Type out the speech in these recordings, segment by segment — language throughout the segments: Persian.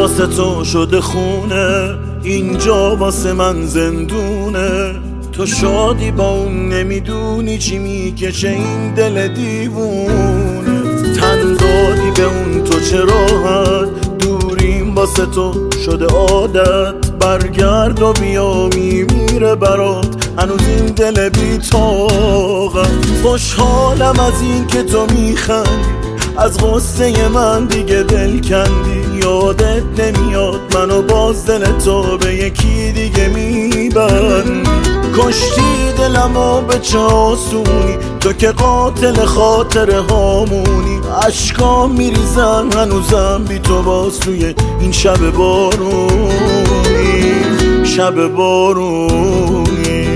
واسه تو شده خونه، اینجا واسه من زندونه. تو شادی با اون نمیدونی چی میکشه این دل دیوونه. تن دادی به اون تو چه راحت، دوریم واسه تو شده عادت. برگرد و بیا میمیره برات هنوز این دل بی طاقت. خوشحالم از این که تو میخندی، از غصه من دیگه دل کندی. یادت نمیاد منو باز دل تو به یکی دیگه میبند. کشتی دلمو به چه آسونی، تو که قاتل خاطره هامونی. عشقام میریزن هنوزم بی تو باز توی این شب بارونی، شب بارونی.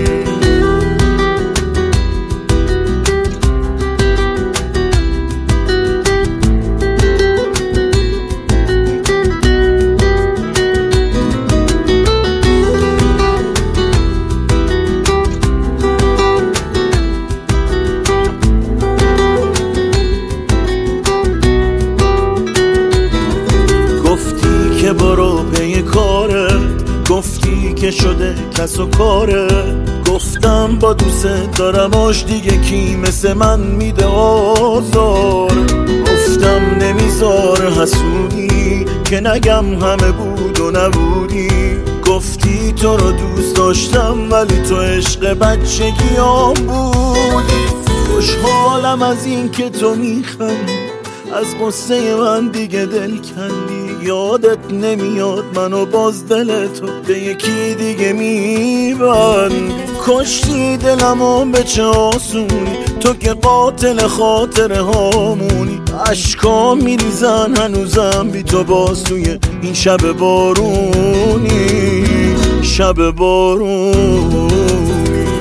که برو پی کارت، گفتی که شده کس و کارت. گفتم با دوست دارماش دیگه کی مثل من میده آزار. گفتم نمیذار حسودی که نگم همه بود و نبودی. گفتی تو رو دوست داشتم ولی تو عشق بچگیام بودی. خوشحالم از این که تو میخندی، از قصه من دیگه دل کندی. یادت نمیاد منو باز دل تو به یکی دیگه میبند. کشتی دلمو به چه آسونی، تو که قاتل خاطره هامونی. عشقام میریزن هنوزم بی تو باز توی این شب بارونی، شب بارونی.